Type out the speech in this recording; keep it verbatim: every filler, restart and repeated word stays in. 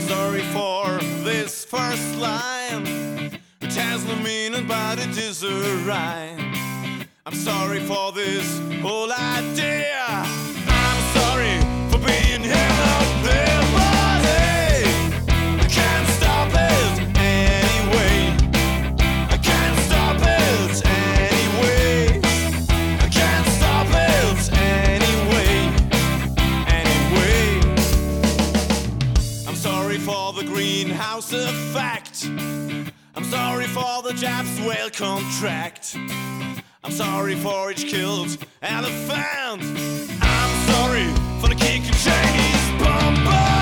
sorry for this first line. It has no meaning, but it is a rhyme. I'm sorry for this whole idea. I'm sorry for being here out there, but hey, I can't stop it anyway. I can't stop it anyway. I can't stop it anyway. Anyway, I'm sorry for the greenhouse effect. I'm sorry for the Japs whale contract. I'm sorry for each killed elephant. I'm sorry for the kicking Chinese bomber.